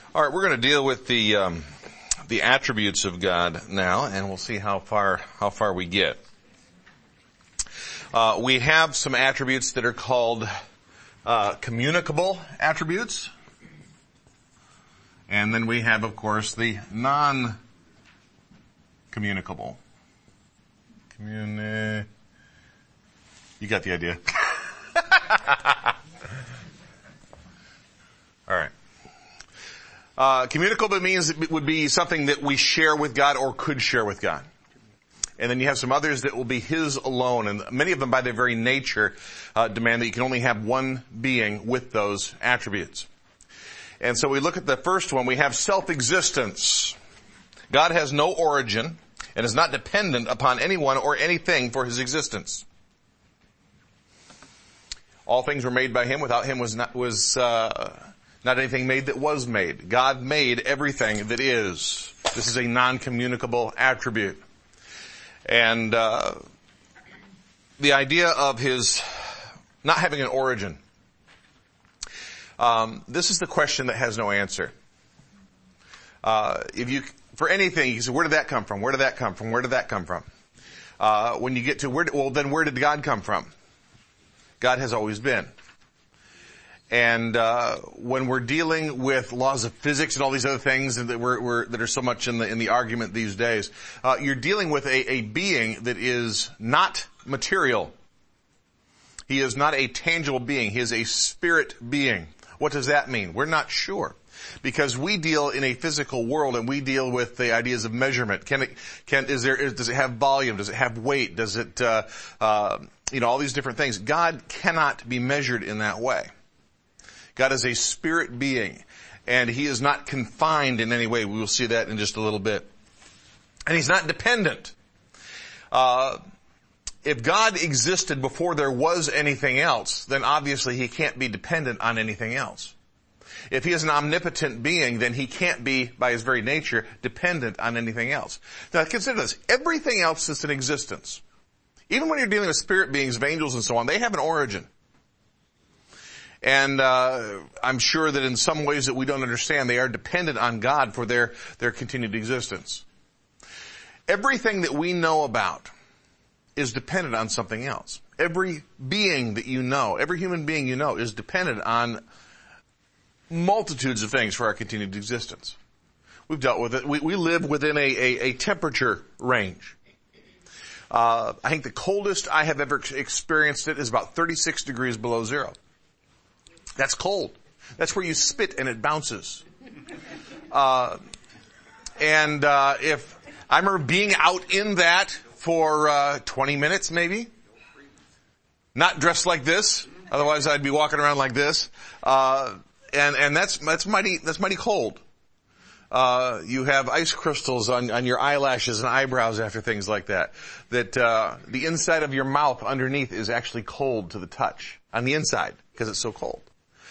All right, we're going to deal with the attributes of God now, and we'll see how far we get. We have some attributes that are called communicable attributes, and then we have, of course, the non-communicable. You got the idea. All right. Communicable means it would be something that we share with God or could share with God. And then you have some others that will be His alone. And many of them by their very nature demand that you can only have one being with those attributes. And so we look at the first one. We have self-existence. God has no origin and is not dependent upon anyone or anything for His existence. All things were made by Him. Without Him was not anything made that was made. God made everything that is. This is a non-communicable attribute. And the idea of His not having an origin. This is the question that has no answer. For anything, you say, where did that come from? Where did that come from? Where did that come from? When you get to where did God come from? God has always been. And when we're dealing with laws of physics and all these other things that that are so much in the argument these days, you're dealing with a being that is not material. He is not a tangible being. He is a spirit being. What does that mean? We're not sure. Because we deal in a physical world and we deal with the ideas of measurement. Does it have volume? Does it have weight? Does it, all these different things. God cannot be measured in that way. God is a spirit being, and He is not confined in any way. We will see that in just a little bit. And He's not dependent. If God existed before there was anything else, then obviously He can't be dependent on anything else. If He is an omnipotent being, then He can't be, by His very nature, dependent on anything else. Now consider this. Everything else that's in existence, even when you're dealing with spirit beings, of angels and so on, they have an origin. And I'm sure that in some ways that we don't understand, they are dependent on God for their continued existence. Everything that we know about is dependent on something else. Every being that you know, every human being you know, is dependent on multitudes of things for our continued existence. We've dealt with it. We live within a temperature range. I think the coldest I have ever experienced it is about 36 degrees below zero. That's cold. That's where you spit and it bounces. If I remember being out in that for 20 minutes maybe, not dressed like this, otherwise I'd be walking around like this. And that's mighty cold. You have ice crystals on your eyelashes and eyebrows after things like that. That the inside of your mouth underneath is actually cold to the touch on the inside because it's so cold.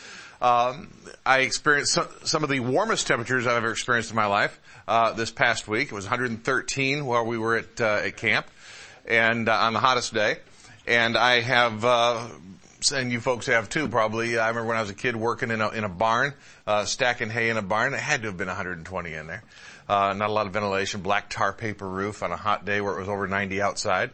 I experienced some of the warmest temperatures I've ever experienced in my life this past week. It was 113 while we were at camp, and on the hottest day. And I have, and you folks have too probably. I remember when I was a kid working in a barn, stacking hay in a barn. It had to have been 120 in there. Not a lot of ventilation, black tar paper roof on a hot day where it was over 90 outside.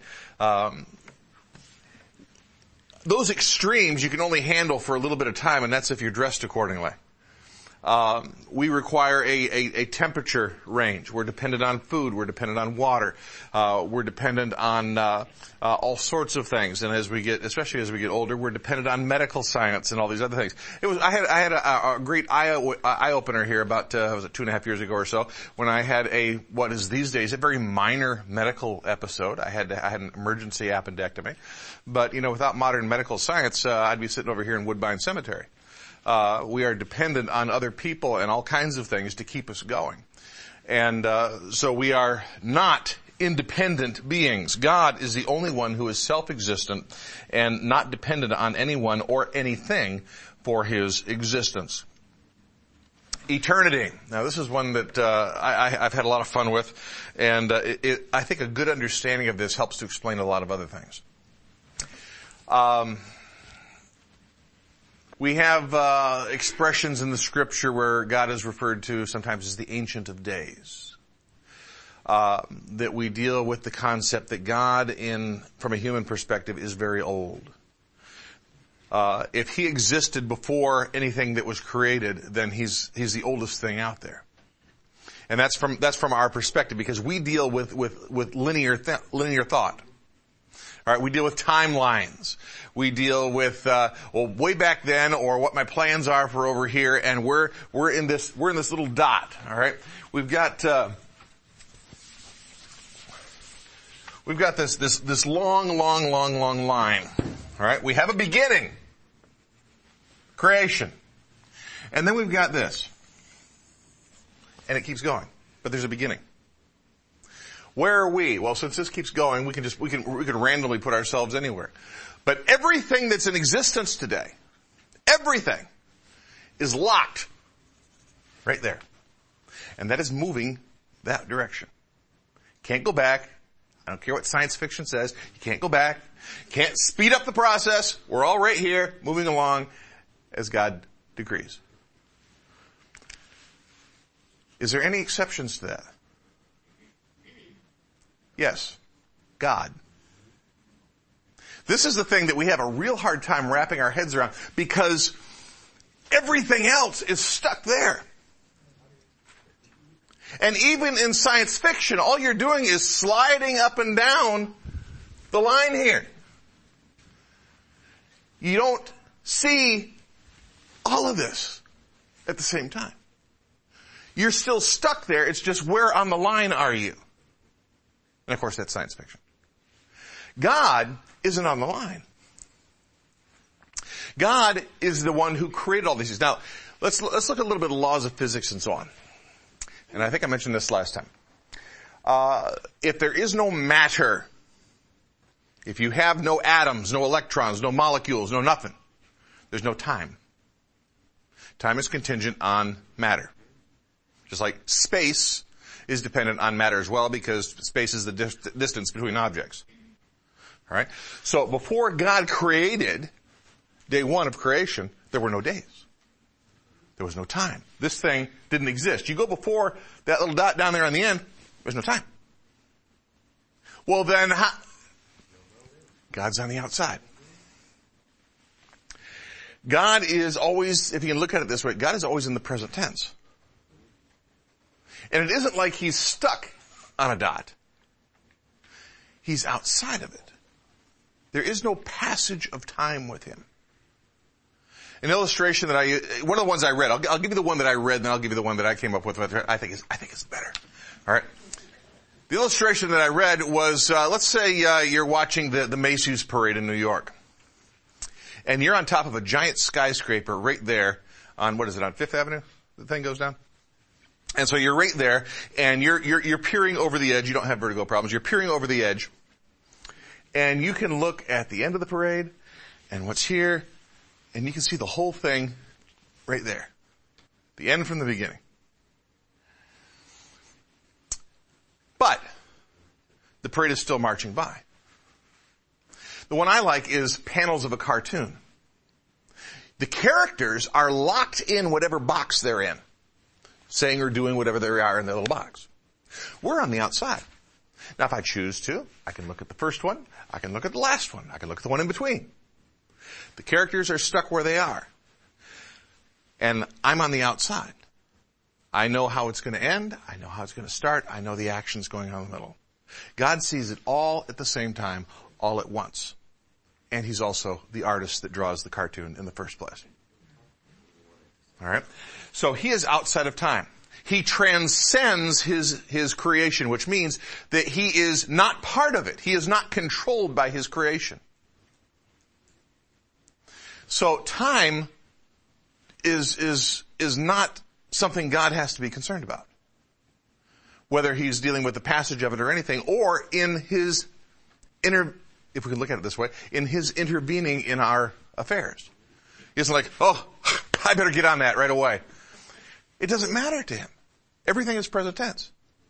Those extremes you can only handle for a little bit of time, and that's if you're dressed accordingly. We require a temperature range. We're dependent on food. We're dependent on water. We're dependent on all sorts of things. And especially as we get older, we're dependent on medical science and all these other things. I had a great eye opener here about 2.5 years ago or so when I had what is these days a very minor medical episode. I had an emergency appendectomy, but without modern medical science, I'd be sitting over here in Woodbine Cemetery. We are dependent on other people and all kinds of things to keep us going. And so we are not independent beings. God is the only one who is self-existent and not dependent on anyone or anything for His existence. Eternity. Now this is one that I've had a lot of fun with, and I think a good understanding of this helps to explain a lot of other things. We have expressions in the Scripture where God is referred to sometimes as the Ancient of Days. That we deal with the concept that God, from a human perspective, is very old. If he existed before anything that was created, then he's the oldest thing out there. And that's from our perspective, because we deal with linear thought. All right, we deal with timelines. We deal with way back then, or what my plans are for over here, and we're in this little dot. All right, we've got this long line. All right, we have a beginning, creation, and then we've got this, and it keeps going, but there's a beginning. Where are we? Well, since this keeps going, we can randomly put ourselves anywhere. But everything that's in existence today, everything is locked right there. And that is moving that direction. Can't go back. I don't care what science fiction says. You can't go back. Can't speed up the process. We're all right here, moving along as God decrees. Is there any exceptions to that? Yes. God. This is the thing that we have a real hard time wrapping our heads around, because everything else is stuck there. And even in science fiction, all you're doing is sliding up and down the line here. You don't see all of this at the same time. You're still stuck there. It's just, where on the line are you? And of course, that's science fiction. God isn't on the line. God is the one who created all these things. Now, let's look at a little bit of laws of physics and so on. And I think I mentioned this last time. If there is no matter, if you have no atoms, no electrons, no molecules, no nothing, there's no time. Time is contingent on matter. Just like space is dependent on matter as well, because space is the distance between objects. All right? So before God created day one of creation, there were no days. There was no time. This thing didn't exist. You go before that little dot down there on the end, there's no time. Well then, God's on the outside. God is always, if you can look at it this way, God is always in the present tense. And it isn't like he's stuck on a dot. He's outside of it. There is no passage of time with him. An illustration that one of the ones I read, I'll give you the one that I read, and then I'll give you the one that I came up with. I think it's better. All right. The illustration that I read was, let's say you're watching the Macy's parade in New York, and you're on top of a giant skyscraper right there on, what is it, on Fifth Avenue? The thing goes down. And so you're right there, and you're peering over the edge. You don't have vertigo problems. You're peering over the edge, and you can look at the end of the parade and what's here, and you can see the whole thing right there. The end from the beginning. But the parade is still marching by. The one I like is panels of a cartoon. The characters are locked in whatever box they're in, saying or doing whatever they are in their little box. We're on the outside. Now, if I choose to, I can look at the first one, I can look at the last one, I can look at the one in between. The characters are stuck where they are. And I'm on the outside. I know how it's going to end, I know how it's going to start, I know the actions going on in the middle. God sees it all at the same time, all at once. And he's also the artist that draws the cartoon in the first place. All right? So he is outside of time. He transcends his creation, which means that he is not part of it. He is not controlled by his creation. So time is not something God has to be concerned about. Whether he's dealing with the passage of it or anything, or in his if we can look at it this way, in his intervening in our affairs. He isn't like, oh, I better get on that right away. It doesn't matter to him. Everything is present tense.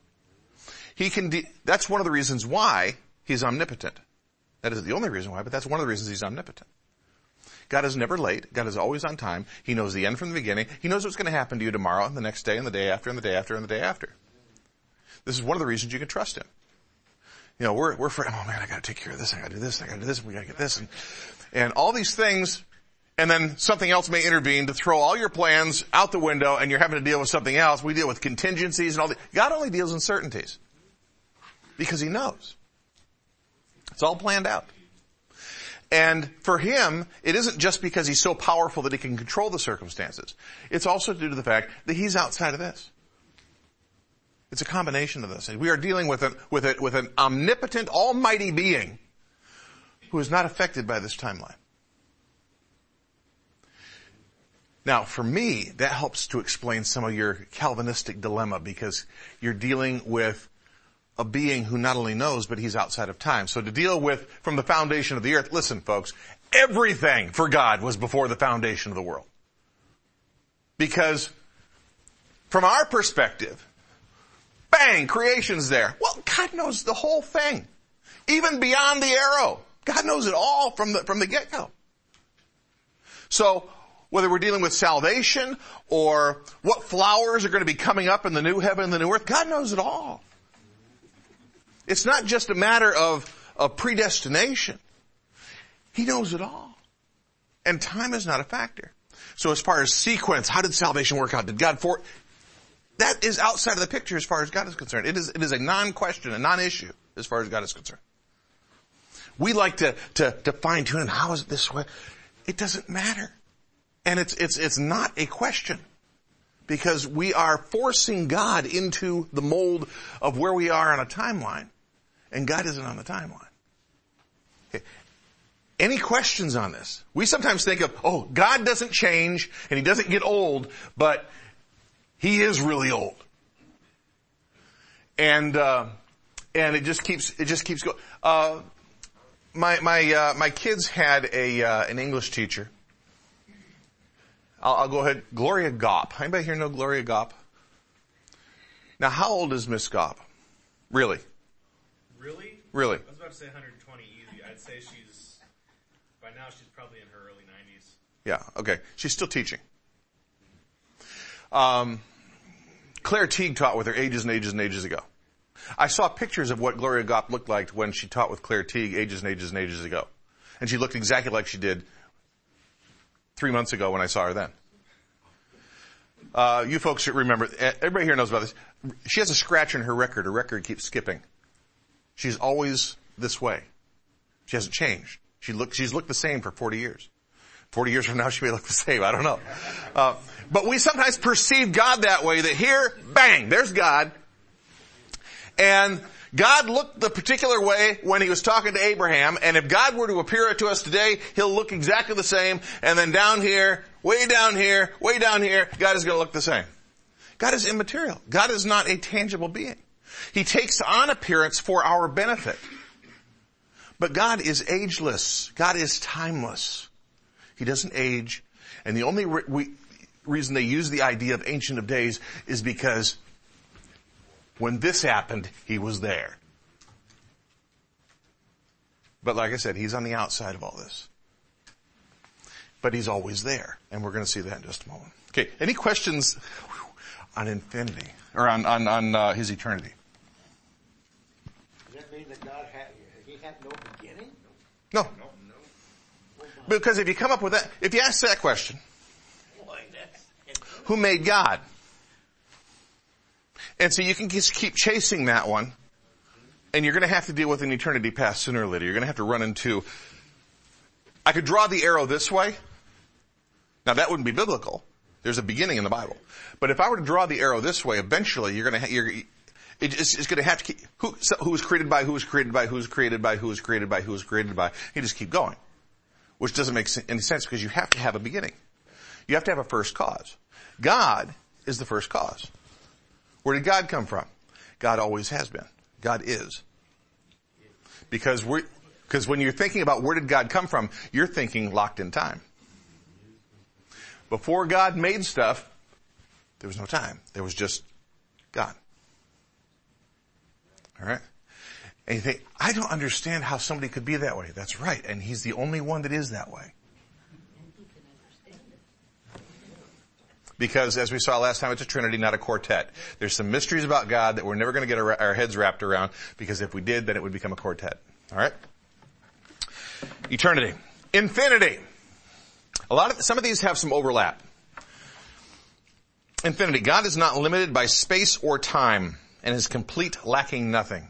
That's one of the reasons why he's omnipotent. That isn't the only reason why, but that's one of the reasons he's omnipotent. God is never late. God is always on time. He knows the end from the beginning. He knows what's going to happen to you tomorrow and the next day and the day after and the day after and the day after. This is one of the reasons you can trust him. You know, we're afraid, oh man, I gotta take care of this, I gotta do this, I gotta do this, we gotta get this, and all these things, and then something else may intervene to throw all your plans out the window, and you're having to deal with something else. We deal with contingencies and all that. God only deals in certainties. Because he knows. It's all planned out. And for him, it isn't just because he's so powerful that he can control the circumstances. It's also due to the fact that he's outside of this. It's a combination of this. We are dealing with an omnipotent, almighty being who is not affected by this timeline. Now, for me, that helps to explain some of your Calvinistic dilemma, because you're dealing with a being who not only knows, but he's outside of time. So to deal with from the foundation of the earth, listen folks, everything for God was before the foundation of the world. Because from our perspective, bang, creation's there. Well, God knows the whole thing. Even beyond the arrow. God knows it all from the get-go. So, whether we're dealing with salvation or what flowers are going to be coming up in the new heaven and the new earth, God knows it all. It's not just a matter of predestination. He knows it all. And time is not a factor. So as far as sequence, how did salvation work out? Did God that is outside of the picture as far as God is concerned. It is a non-question, a non-issue as far as God is concerned. We like to fine tune, and how is it this way? It doesn't matter. And it's not a question. Because we are forcing God into the mold of where we are on a timeline. And God isn't on the timeline. Okay. Any questions on this? We sometimes think of, oh, God doesn't change and he doesn't get old, but he is really old. And it just keeps going. My kids had an English teacher. I'll go ahead. Gloria Gopp. Anybody here know Gloria Gopp? Now, how old is Miss Gopp? Really? Really? I was about to say 120 easy. I'd say by now she's probably in her early 90s. Yeah, okay. She's still teaching. Claire Teague taught with her ages and ages and ages ago. I saw pictures of what Gloria Gopp looked like when she taught with Claire Teague ages and ages and ages ago. And she looked exactly like she did 3 months ago when I saw her then. You folks should remember, everybody here knows about this. She has a scratch in her record. Her record keeps skipping. She's always this way. She hasn't changed. She's looked the same for 40 years. 40 years from now, she may look the same. I don't know. But we sometimes perceive God that way, that here, bang, there's God. And God looked the particular way when he was talking to Abraham, and if God were to appear to us today, he'll look exactly the same, and then down here, way down here, way down here, God is going to look the same. God is immaterial. God is not a tangible being. He takes on appearance for our benefit. But God is ageless. God is timeless. He doesn't age. And the only reason they use the idea of Ancient of Days is because when this happened, he was there. But like I said, he's on the outside of all this. But he's always there. And we're going to see that in just a moment. Okay, any questions on infinity? Or on his eternity? Does that mean that God he had no beginning? No. Because if you come up with that, if you ask that question, who made God? And so you can just keep chasing that one, and you're going to have to deal with an eternity past sooner or later. You're going to have to run into, I could draw the arrow this way. Now that wouldn't be biblical. There's a beginning in the Bible. But if I were to draw the arrow this way, eventually it's going to have to keep, who was created by, who was created by, who was created by, who was created by, who was created by. You just keep going. Which doesn't make any sense because you have to have a beginning. You have to have a first cause. God is the first cause. Where did God come from? God always has been. God is. Because when you're thinking about where did God come from, you're thinking locked in time. Before God made stuff, there was no time. There was just God. Alright? And you think, I don't understand how somebody could be that way. That's right. And he's the only one that is that way. Because as we saw last time, it's a trinity, not a quartet. There's some mysteries about God that we're never going to get our heads wrapped around, because if we did, then it would become a quartet. All right? Eternity. Infinity. Some of these have some overlap. Infinity. God is not limited by space or time and is complete, lacking nothing.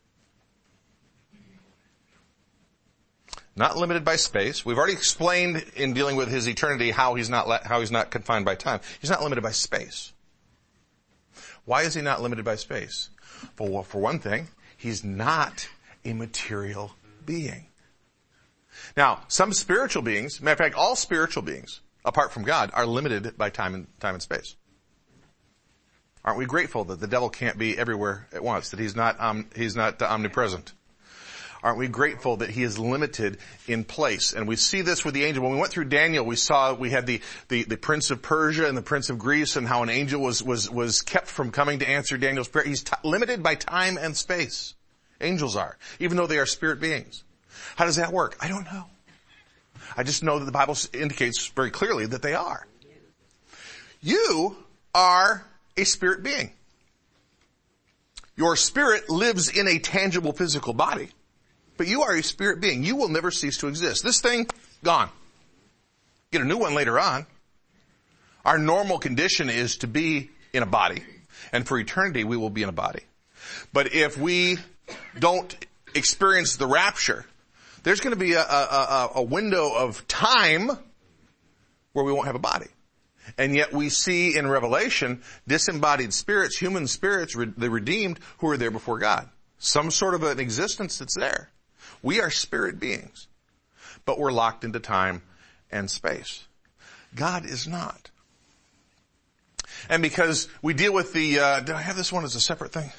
Not limited by space. We've already explained in dealing with his eternity how he's not confined by time. He's not limited by space. Why is he not limited by space? Well, for one thing, he's not a material being. Now, some spiritual beings, matter of fact, all spiritual beings, apart from God, are limited by time and space. Aren't we grateful that the devil can't be everywhere at once, that he's not omnipresent? Aren't we grateful that he is limited in place? And we see this with the angel. When we went through Daniel, we had the prince of Persia and the prince of Greece, and how an angel was kept from coming to answer Daniel's prayer. He's limited by time and space. Angels are, even though they are spirit beings. How does that work? I don't know. I just know that the Bible indicates very clearly that they are. You are a spirit being. Your spirit lives in a tangible physical body. But you are a spirit being. You will never cease to exist. This thing, gone. Get a new one later on. Our normal condition is to be in a body. And for eternity, we will be in a body. But if we don't experience the rapture, there's going to be a window of time where we won't have a body. And yet we see in Revelation disembodied spirits, human spirits, the redeemed, who are there before God. Some sort of an existence that's there. We are spirit beings, but we're locked into time and space. God is not. And because we deal with did I have this one as a separate thing?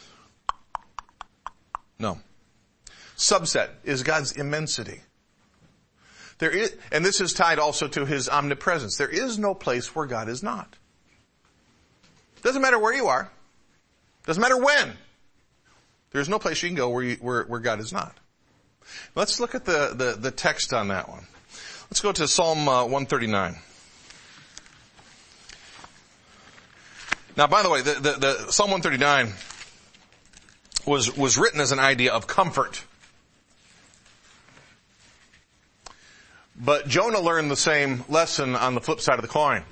No. Subset is God's immensity. There is, and this is tied also to his omnipresence. There is no place where God is not. Doesn't matter where you are. Doesn't matter when. There's no place you can go where God is not. Let's look at the text on that one. Let's go to Psalm 139. Now, by the way, the Psalm 139 was written as an idea of comfort. But Jonah learned the same lesson on the flip side of the coin.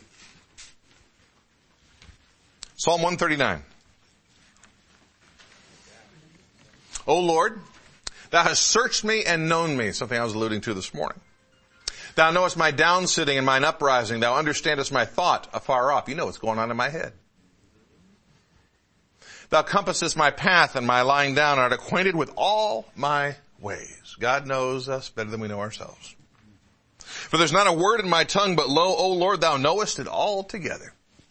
Psalm 139. O Lord, thou hast searched me and known me, something I was alluding to this morning. Thou knowest my downsitting and mine uprising. Thou understandest my thought afar off. You know what's going on in my head. Thou compassest my path and my lying down, and art acquainted with all my ways. God knows us better than we know ourselves. For there's not a word in my tongue, but lo, O Lord, thou knowest it altogether.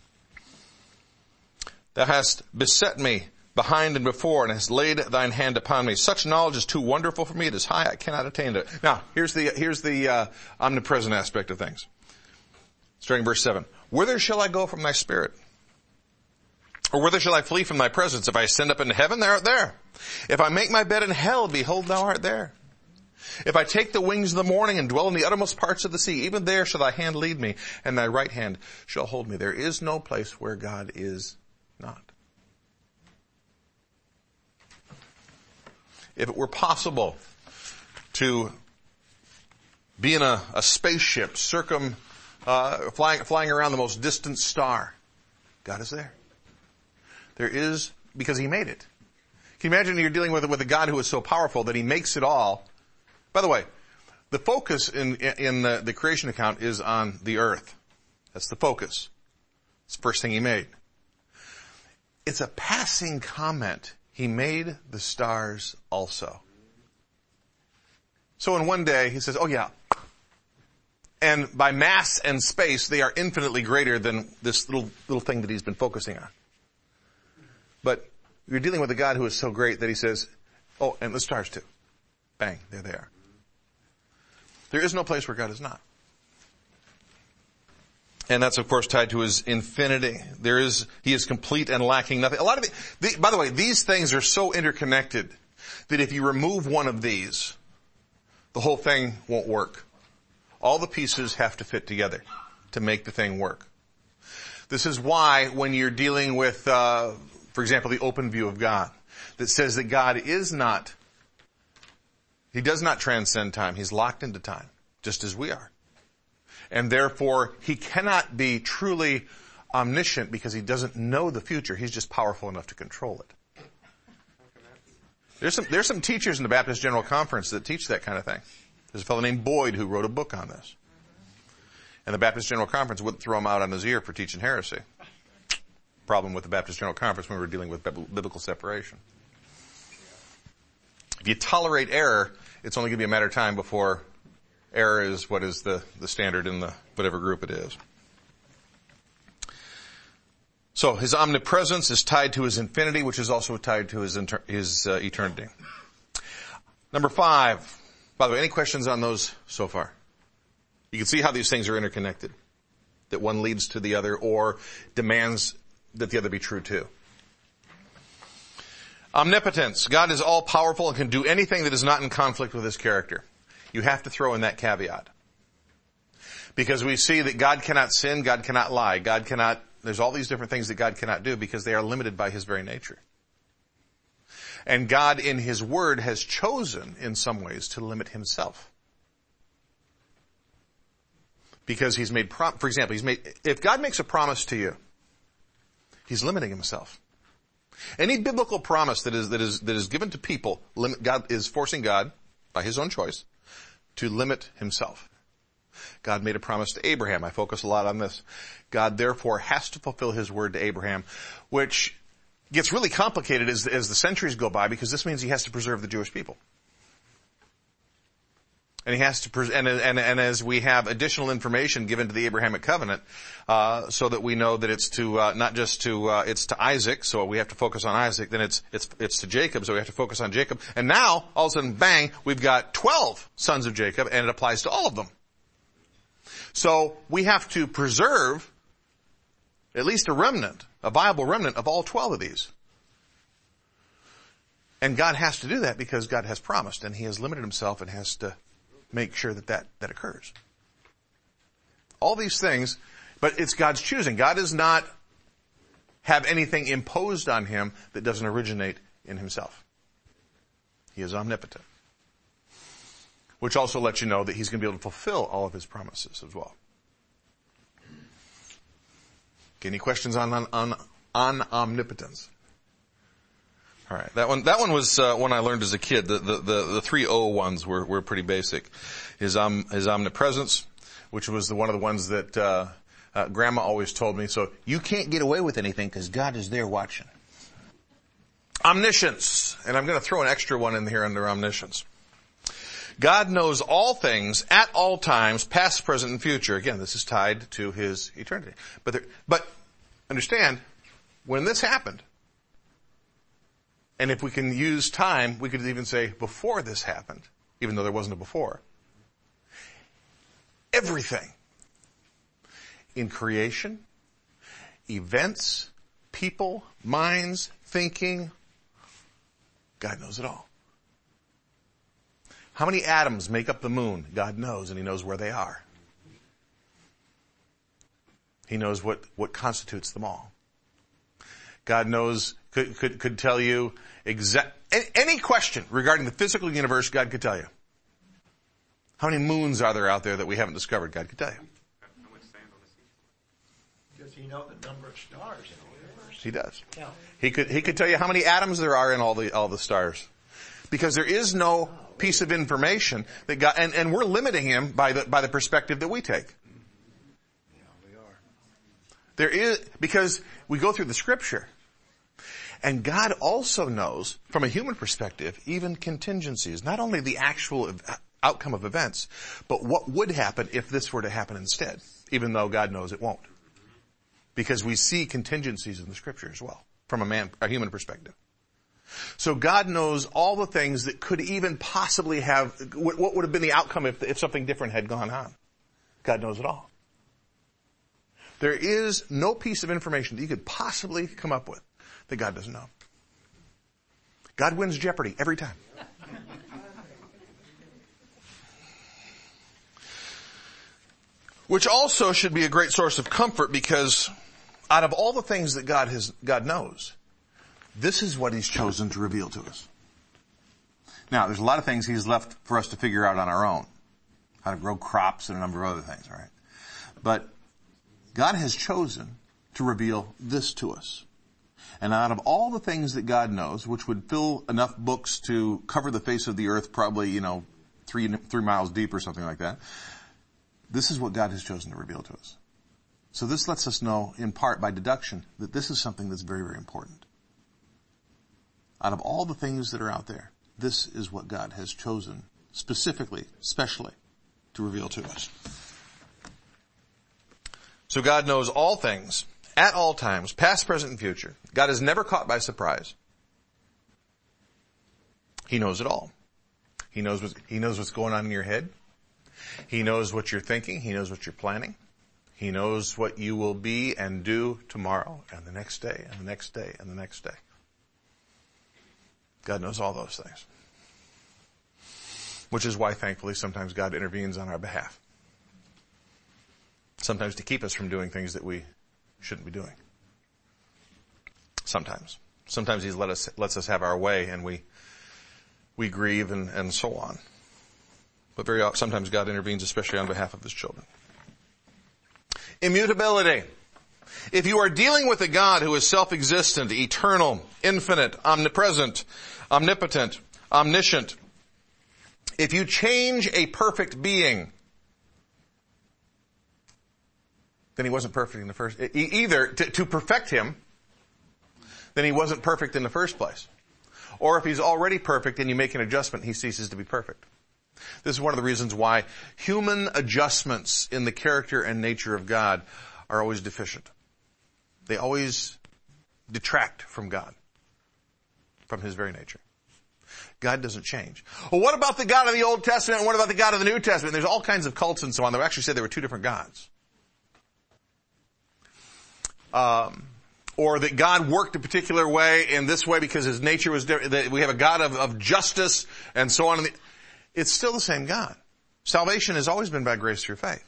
Thou hast beset me behind and before, and hast laid thine hand upon me. Such knowledge is too wonderful for me. It is high, I cannot attain to it. Now, here's the omnipresent aspect of things. Starting verse 7. Whither shall I go from thy spirit? Or whither shall I flee from thy presence? If I ascend up into heaven, thou art there. If I make my bed in hell, behold, thou art there. If I take the wings of the morning and dwell in the uttermost parts of the sea, even there shall thy hand lead me, and thy right hand shall hold me. There is no place where God is not. If it were possible to be in a spaceship flying around the most distant star, God is there. There is, because he made it. Can you imagine you're dealing with a God who is so powerful that he makes it all? By the way, the focus in the creation account is on the earth. That's the focus. It's the first thing he made. It's a passing comment. He made the stars also. So in one day, he says, oh yeah. And by mass and space, they are infinitely greater than this little thing that he's been focusing on. But you're dealing with a God who is so great that he says, oh, and the stars too. Bang, there they are. There is no place where God is not. And that's, of course, tied to his infinity. He is complete and lacking nothing. A lot of by the way, these things are so interconnected that if you remove one of these, the whole thing won't work. All the pieces have to fit together to make the thing work. This is why when you're dealing with, for example, the open view of God, that says that God He does not transcend time. He's locked into time, just as we are. And therefore, He cannot be truly omniscient because He doesn't know the future. He's just powerful enough to control it. There's some teachers in the Baptist General Conference that teach that kind of thing. There's a fellow named Boyd who wrote a book on this. And the Baptist General Conference wouldn't throw him out on his ear for teaching heresy. Problem with the Baptist General Conference when we were dealing with biblical separation. If you tolerate error, it's only going to be a matter of time before error is what is the standard in the whatever group it is. So His omnipresence is tied to His infinity, which is also tied to His eternity. Number 5. By the way, any questions on those so far? You can see how these things are interconnected. That one leads to the other or demands that the other be true too. Omnipotence. God is all powerful and can do anything that is not in conflict with His character. You have to throw in that caveat. Because we see that God cannot sin, God cannot lie, there's all these different things that God cannot do because they are limited by His very nature. And God in His Word has chosen in some ways to limit Himself. Because He's made, for example, if God makes a promise to you, He's limiting Himself. Any biblical promise that is given to people, God is forcing God, by His own choice, to limit Himself. God made a promise to Abraham. I focus a lot on this. God therefore has to fulfill His word to Abraham, which gets really complicated as the centuries go by because this means He has to preserve the Jewish people. And He has to, and as we have additional information given to the Abrahamic covenant, so that we know that it's to, not just to, it's to Isaac, so we have to focus on Isaac, then it's to Jacob, so we have to focus on Jacob. And now, all of a sudden, bang, we've got 12 sons of Jacob, and it applies to all of them. So we have to preserve at least a remnant, a viable remnant of all 12 of these. And God has to do that because God has promised, and He has limited Himself and has to make sure that occurs. All these things, but it's God's choosing. God does not have anything imposed on Him that doesn't originate in Himself. He is omnipotent. Which also lets you know that He's going to be able to fulfill all of His promises as well. Okay, any questions on omnipotence? All right, that one was one I learned as a kid. The 3 O ones were pretty basic. His omnipresence, which was one of the ones that Grandma always told me. So you can't get away with anything because God is there watching. Omniscience, and I'm going to throw an extra one in here under omniscience. God knows all things at all times, past, present, and future. Again, this is tied to His eternity. But understand, when this happened, and if we can use time, we could even say before this happened, even though there wasn't a before. Everything in creation, events, people, minds, thinking, God knows it all. How many atoms make up the moon? God knows, and He knows where they are. He knows what constitutes them all. God knows, could tell you any question regarding the physical universe, God could tell you. How many moons are there out there that we haven't discovered? God could tell you. How much sand on the sea? Does He know the number of stars in the universe? He does. Yeah. He could tell you how many atoms there are in all the stars. Because there is no piece of information that God, and we're limiting Him by the perspective that we take. Yeah, we are. There is, because we go through the Scripture. And God also knows, from a human perspective, even contingencies. Not only the actual outcome of events, but what would happen if this were to happen instead. Even though God knows it won't. Because we see contingencies in the Scripture as well, from a human perspective. So God knows all the things that could even possibly have, what would have been the outcome if something different had gone on. God knows it all. There is no piece of information that you could possibly come up with that God doesn't know. God wins Jeopardy every time. Which also should be a great source of comfort because Out of all the things that God knows, this is what He's chosen to reveal to us. Now, there's a lot of things He's left for us to figure out on our own. How to grow crops and a number of other things, right? But God has chosen to reveal this to us. And out of all the things that God knows, which would fill enough books to cover the face of the earth, probably, 3 miles deep or something like that, this is what God has chosen to reveal to us. So this lets us know, in part by deduction, that this is something that's very, very important. Out of all the things that are out there, this is what God has chosen specifically, specially, to reveal to us. So God knows all things, at all times, past, present, and future. God is never caught by surprise. He knows it all. He knows what's going on in your head. He knows what you're thinking. He knows what you're planning. He knows what you will be and do tomorrow and the next day and the next day and the next day. God knows all those things. Which is why, thankfully, sometimes God intervenes on our behalf. Sometimes to keep us from doing things that we shouldn't be doing. Sometimes. Sometimes He lets us have our way and we grieve and so on. But very often, sometimes God intervenes, especially on behalf of His children. Immutability. If you are dealing with a God who is self-existent, eternal, infinite, omnipresent, omnipotent, omniscient, if you change a perfect being, then He wasn't perfect in the first, either to perfect Him, then He wasn't perfect in the first place. Or if He's already perfect and you make an adjustment, He ceases to be perfect. This is one of the reasons why human adjustments in the character and nature of God are always deficient. They always detract from God, from His very nature. God doesn't change. Well, what about the God of the Old Testament and what about the God of the New Testament? There's all kinds of cults and so on that actually said there were two different gods. Or that God worked a particular way in this way because His nature was different, that we have a God of justice and so on. It's still the same God. Salvation has always been by grace through faith.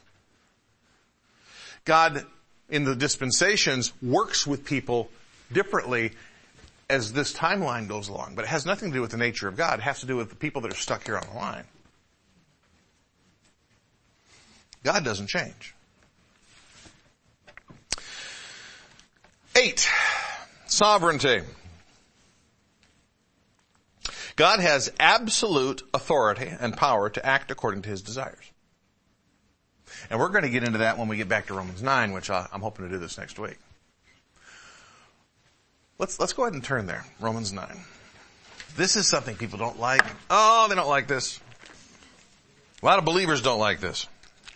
God, in the dispensations, works with people differently as this timeline goes along. But it has nothing to do with the nature of God. It has to do with the people that are stuck here on the line. God doesn't change. 8, sovereignty. God has absolute authority and power to act according to His desires. And we're going to get into that when we get back to Romans 9, which I'm hoping to do this next week. Let's go ahead and turn there. Romans 9. This is something people don't like. Oh, they don't like this. A lot of believers don't like this.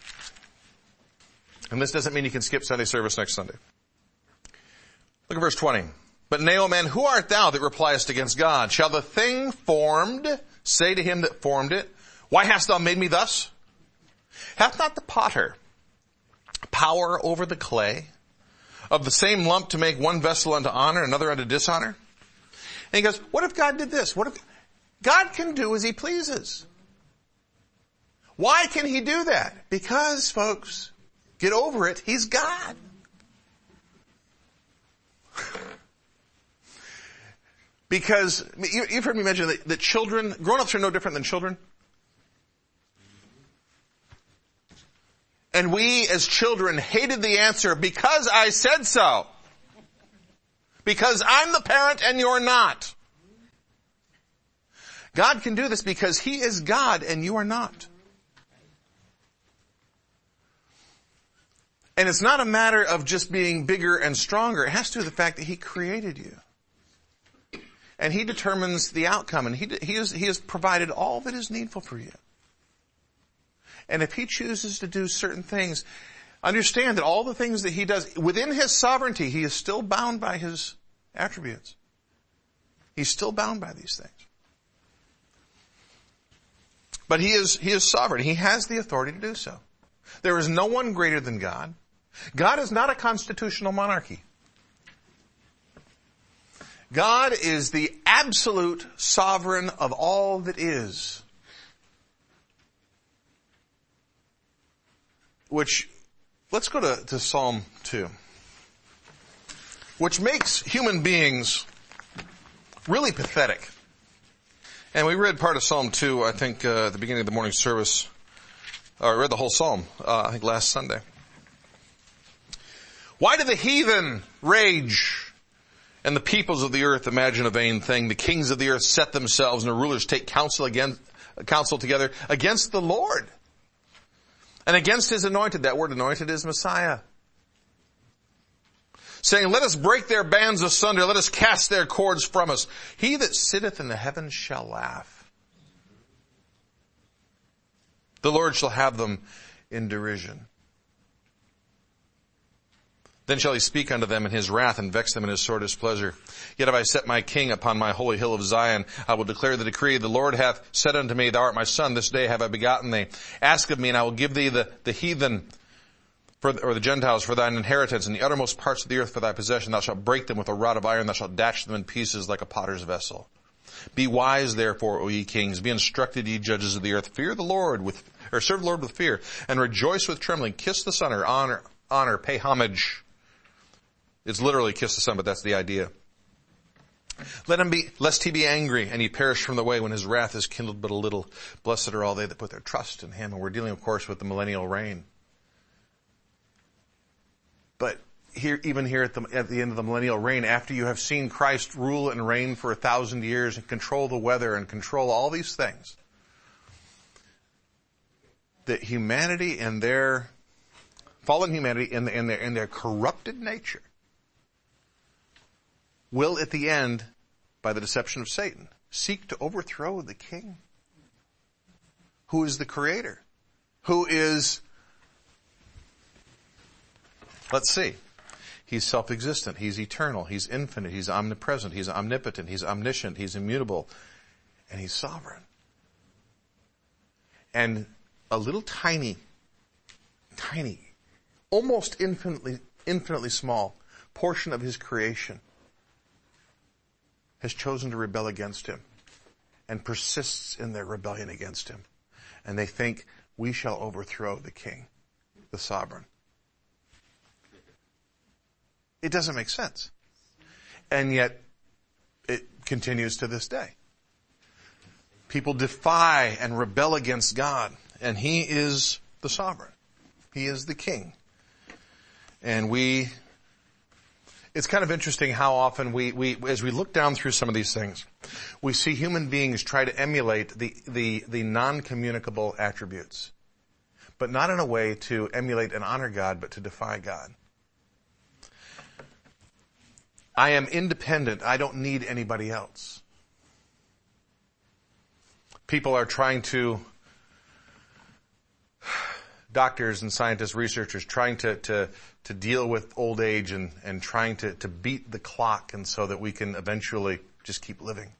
And this doesn't mean you can skip Sunday service next Sunday. Look at verse 20. But now, man, who art thou that repliest against God? Shall the thing formed say to him that formed it, why hast thou made me thus? Hath not the potter power over the clay, of the same lump to make one vessel unto honor, another unto dishonor? And he goes, what if God did this? What if God can do as He pleases? Why can He do that? Because, folks, get over it, He's God. Because you've heard me mention that children, grown-ups are no different than children. And we as children hated the answer, because I said so. Because I'm the parent and you're not. God can do this because He is God and you are not. And it's not a matter of just being bigger and stronger. It has to do with the fact that He created you. And He determines the outcome, and He has provided all that is needful for you. And if He chooses to do certain things, understand that all the things that He does, within His sovereignty, He is still bound by His attributes. He's still bound by these things. But He is sovereign. He has the authority to do so. There is no one greater than God. God is not a constitutional monarchy. God is the absolute sovereign of all that is. Which, let's go to Psalm 2. which makes human beings really pathetic. And we read part of Psalm 2, I think, at the beginning of the morning service. I read the whole Psalm, I think last Sunday. Why do the heathen rage and the peoples of the earth imagine a vain thing? The kings of the earth set themselves and the rulers take counsel together against the Lord and against his anointed. That word anointed is Messiah. Saying, let us break their bands asunder. Let us cast their cords from us. He that sitteth in the heavens shall laugh. The Lord shall have them in derision. Then shall he speak unto them in his wrath and vex them in his sore displeasure. Yet have I set my king upon my holy hill of Zion. I will declare the decree. The Lord hath said unto me, thou art my son. This day have I begotten thee. Ask of me, and I will give thee the heathen, or the Gentiles for thine inheritance, and the uttermost parts of the earth for thy possession. Thou shalt break them with a rod of iron. Thou shalt dash them in pieces like a potter's vessel. Be wise, therefore, O ye kings. Be instructed, ye judges of the earth. Fear the Lord serve the Lord with fear, and rejoice with trembling. Kiss the Son, or honor, pay homage. It's literally kiss the Son, but that's the idea. Lest he be angry and he perish from the way when his wrath is kindled but a little. Blessed are all they that put their trust in him. And we're dealing, of course, with the millennial reign. But even here at the end of the millennial reign, after you have seen Christ rule and reign for 1,000 years and control the weather and control all these things, that humanity and their fallen humanity and their corrupted nature will at the end, by the deception of Satan, seek to overthrow the king, who is the creator, who is, let's see, he's self-existent, he's eternal, he's infinite, he's omnipresent, he's omnipotent, he's omniscient, he's immutable, and he's sovereign. And a little tiny, almost infinitely small portion of his creation has chosen to rebel against him and persists in their rebellion against him. And they think, we shall overthrow the king, the sovereign. It doesn't make sense. And yet, it continues to this day. People defy and rebel against God, and he is the sovereign. He is the king. And it's kind of interesting how often we as we look down through some of these things, we see human beings try to emulate the non-communicable attributes, but not in a way to emulate and honor God, but to defy God. I am independent. I don't need anybody else. People are trying to, doctors and scientists, researchers, trying to deal with old age and trying to beat the clock, and so that we can eventually just keep living.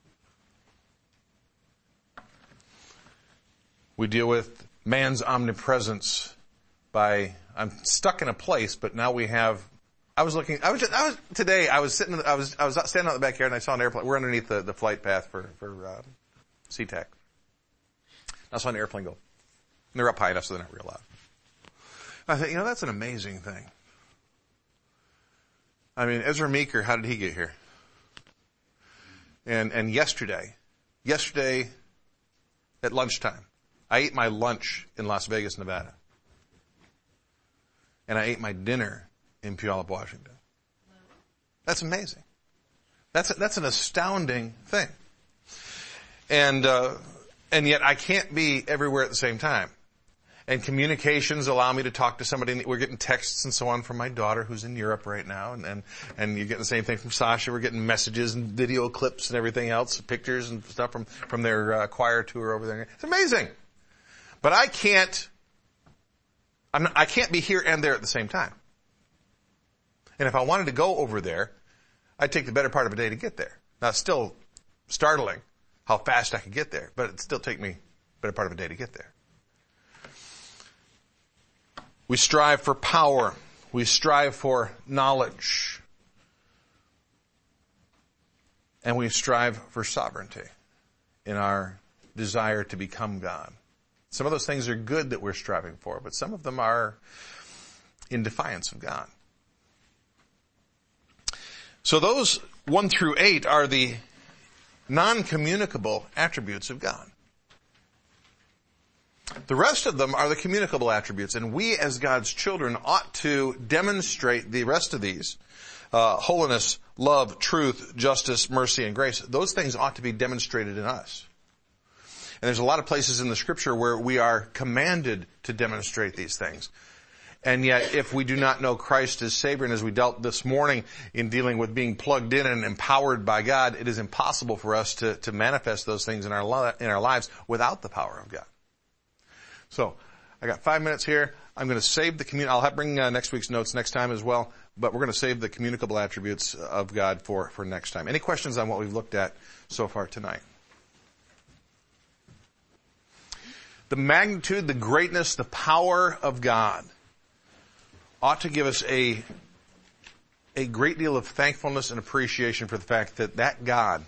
We deal with man's omnipresence by, I'm stuck in a place, but now we have, today I was standing out in the backyard and I saw an airplane. We're underneath the flight path for SeaTac. I saw an airplane go. And they're up high enough so they're not real loud. I thought, that's an amazing thing. I mean, Ezra Meeker, how did he get here? And yesterday at lunchtime, I ate my lunch in Las Vegas, Nevada. And I ate my dinner in Puyallup, Washington. That's amazing. That's an astounding thing. And yet I can't be everywhere at the same time. And communications allow me to talk to somebody. We're getting texts and so on from my daughter who's in Europe right now. And you're getting the same thing from Sasha. We're getting messages and video clips and everything else, pictures and stuff from their choir tour over there. It's amazing. But I can't be here and there at the same time. And if I wanted to go over there, I'd take the better part of a day to get there. Now, it's still startling how fast I could get there, but it'd still take me the better part of a day to get there. We strive for power. We strive for knowledge. And we strive for sovereignty in our desire to become God. Some of those things are good that we're striving for, but some of them are in defiance of God. So those 1 through 8 are the non-communicable attributes of God. The rest of them are the communicable attributes, and we as God's children ought to demonstrate the rest of these. Holiness, love, truth, justice, mercy, and grace. Those things ought to be demonstrated in us. And there's a lot of places in the scripture where we are commanded to demonstrate these things. And yet, if we do not know Christ as Savior, and as we dealt this morning in dealing with being plugged in and empowered by God, it is impossible for us to manifest those things in our lives without the power of God. So, I got 5 minutes here. I'm going to save the I'll bring next week's notes next time as well, but we're going to save the communicable attributes of God for next time. Any questions on what we've looked at so far tonight? The magnitude, the greatness, the power of God ought to give us a great deal of thankfulness and appreciation for the fact that God,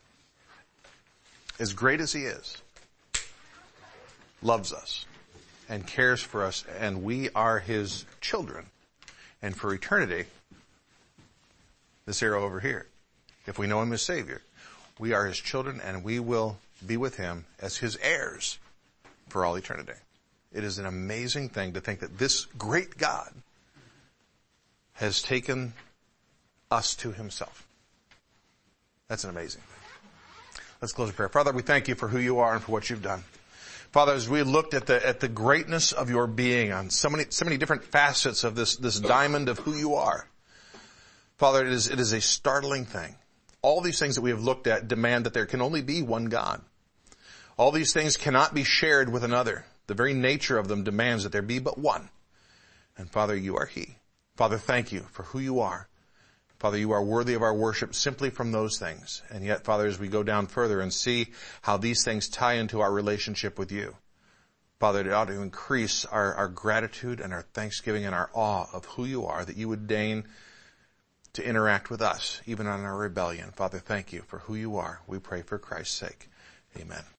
as great as He is, loves us and cares for us, and we are His children. And for eternity, this arrow over here, if we know Him as Savior, we are His children and we will be with Him as His heirs for all eternity. It is an amazing thing to think that this great God has taken us to Himself. That's an amazing thing. Let's close in prayer. Father, we thank You for who You are and for what You've done. Father, as we looked at the greatness of Your being on so many different facets of this diamond of who You are, Father, it is a startling thing. All these things that we have looked at demand that there can only be one God. All these things cannot be shared with another. The very nature of them demands that there be but one. And Father, You are He. Father, thank You for who You are. Father, You are worthy of our worship simply from those things. And yet, Father, as we go down further and see how these things tie into our relationship with You, Father, it ought to increase our gratitude and our thanksgiving and our awe of who You are, that You would deign to interact with us, even on our rebellion. Father, thank You for who You are. We pray for Christ's sake. Amen.